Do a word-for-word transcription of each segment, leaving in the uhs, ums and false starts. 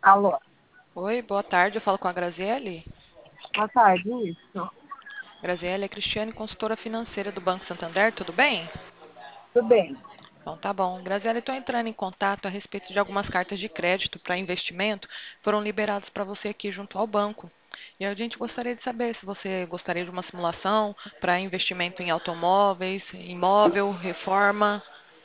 Alô, Oi, boa tarde. Eu falo com a Graziele. boa tarde, isso. Graziele é Cristiane, consultora financeira do Banco Santander. Tudo bem? Tudo bem. Então tá bom. Graziele, estou entrando em contato a respeito de algumas cartas de crédito para investimento que foram liberadas para você aqui junto ao banco. E a gente gostaria de saber se você gostaria de uma simulação para investimento em automóveis, imóvel, reforma.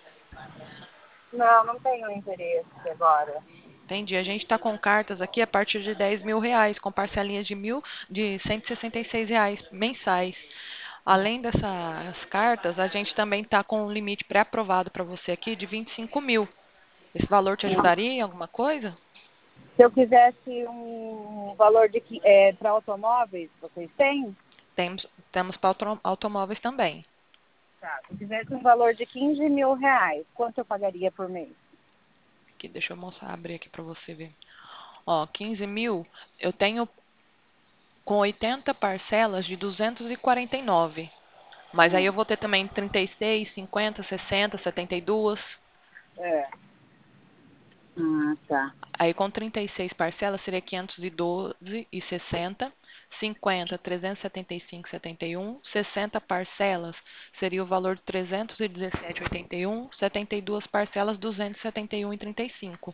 Não, não tenho interesse agora. Entendi. A gente está com cartas aqui a partir de dez mil reais, com parcelinhas de mil, de cento e sessenta e seis reais mensais. Além dessas cartas, a gente também está com um limite pré-aprovado para você aqui de vinte e cinco mil. Esse valor te ajudaria em alguma coisa? Se eu quisesse um valor de é, para automóveis, vocês têm? Temos, temos para automóveis também. Tá. Se eu quisesse um valor de quinze mil reais, quanto eu pagaria por mês? Aqui, deixa eu mostrar, abrir aqui para você ver. Ó, quinze mil, eu tenho com oitenta parcelas de duzentos e quarenta e nove. Mas aí Hum. eu vou ter também trinta e seis, cinquenta, sessenta, setenta e dois. É. Ah, tá. Aí com trinta e seis parcelas seria quinhentos e doze e sessenta, cinquenta, trezentos e setenta e cinco e setenta e um, sessenta parcelas seria o valor de trezentos e dezessete e oitenta e um, setenta e duas parcelas duzentos e setenta e um e trinta e cinco.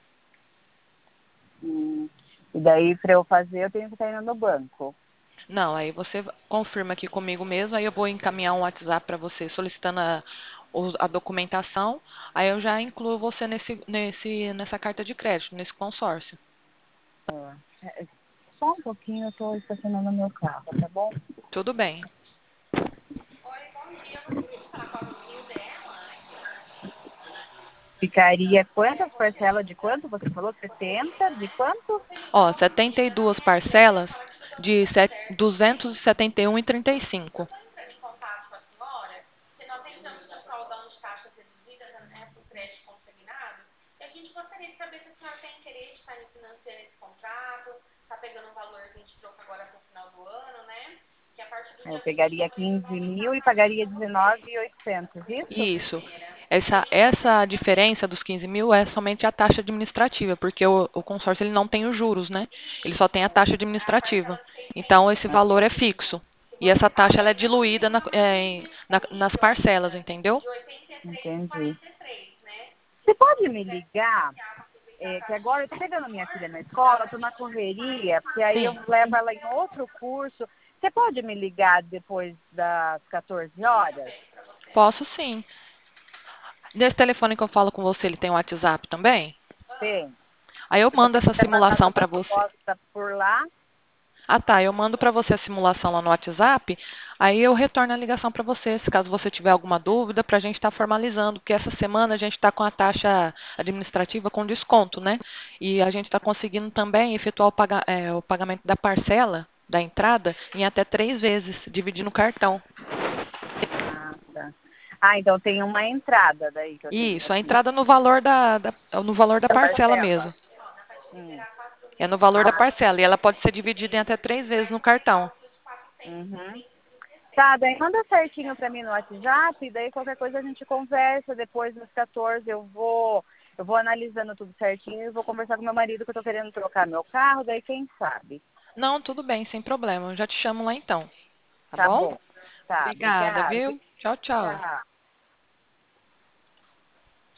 Hum. E daí, para eu fazer, eu tenho que estar indo no banco. Não, aí você confirma aqui comigo mesmo, aí eu vou encaminhar um WhatsApp para você solicitando a, o- a documentação, aí eu já incluo você nesse, nesse, nessa carta de crédito, nesse consórcio. É, só um pouquinho, eu estou estacionando meu carro, tá bom? Tudo bem. Ficaria quantas parcelas de quanto? Você falou setenta de quanto? Ó, setenta e duas parcelas de duzentos e setenta e um e trinta e cinco. Eu pegaria quinze mil e pagaria dezenove mil e oitocentos, isso? Isso. Essa, essa diferença dos quinze mil é somente a taxa administrativa, porque o, o consórcio ele não tem os juros, né? Ele só tem a taxa administrativa. Então, esse valor é fixo. E essa taxa ela é diluída na- é, em- na- nas parcelas, entendeu? Entendi. Você pode me ligar? É, que agora eu tô pegando minha filha na escola, tô na correria, porque aí eu Sim. levo ela em outro curso. Você pode me ligar depois das quatorze horas? Posso sim. Nesse telefone que eu falo com você, ele tem o WhatsApp também? Tem. Aí eu Se mando você essa quiser mandar simulação sua para você. proposta por lá, Ah, tá. Eu mando para você a simulação lá no WhatsApp. Aí eu retorno a ligação para você, se caso você tiver alguma dúvida, para a gente estar formalizando, porque essa semana a gente está com a taxa administrativa com desconto, né? E a gente está conseguindo também efetuar o, paga- é, o pagamento da parcela da entrada em até três vezes, dividindo o cartão. ah, tá. Ah, então tem uma entrada daí que eu tenho Isso, a aqui. entrada no valor da, da- no valor da Da parcela parcela. mesmo. Hum. É no valor da Ah, parcela e ela pode ser dividida em até três vezes no cartão. uhum. Tá, daí manda certinho pra mim no WhatsApp, daí qualquer coisa a gente conversa, depois das quatorze eu vou, eu vou analisando tudo certinho e vou conversar com meu marido que eu tô querendo trocar meu carro, daí quem sabe. Não, tudo bem, sem problema. Eu já te chamo lá então. Tá Tá bom? bom. Tá, Obrigada, obrigada. viu? Tchau, tchau. Tchau.